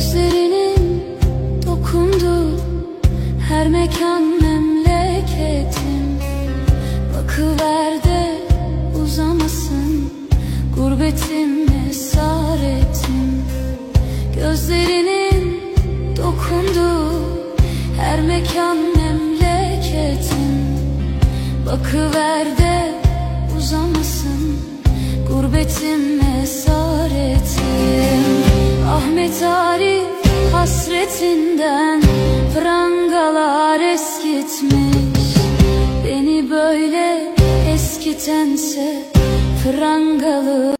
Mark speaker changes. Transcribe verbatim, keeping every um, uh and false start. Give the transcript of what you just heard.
Speaker 1: Gözlerinin dokunduğu her mekan memleketim. Bakıver de uzamasın gurbetim esaretim. Gözlerinin dokunduğu her mekan memleketim. Bakıver de uzamasın gurbetim esaretim. Ahmet Arif hasretinden prangalar eskitmiş. Beni böyle eskitense prangalı